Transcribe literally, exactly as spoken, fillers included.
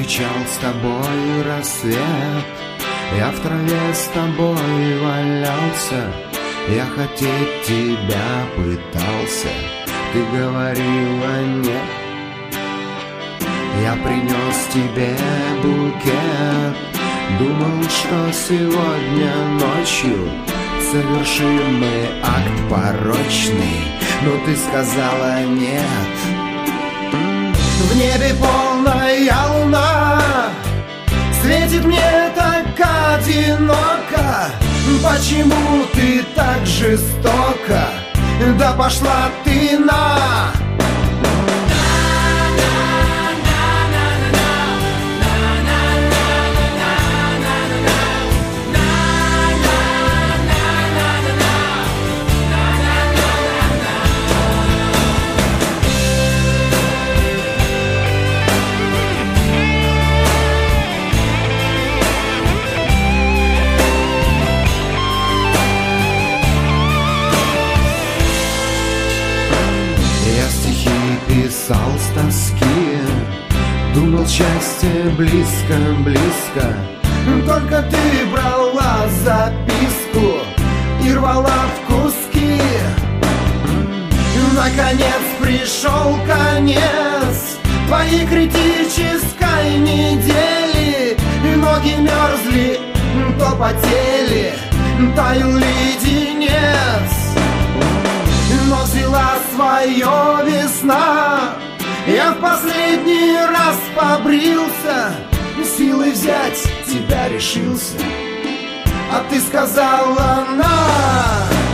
встречал с тобой рассвет, я в траве с тобой валялся, я хотеть тебя пытался, ты говорила нет. Я принес тебе букет, думал, что сегодня ночью совершим мы акт порочный, но ты сказала нет. В небе полная луна, светит мне так одиноко. Почему ты так жестоко? Да пошла ты на... Писал с тоски, думал, счастье близко, близко. Только ты брала записку и рвала в куски. Наконец пришел конец твоей критической недели. Ноги мерзли, то потели, таял леденец. Но взяла свое весна, я в последний раз побрился, силой взять тебя решился, а ты сказала на...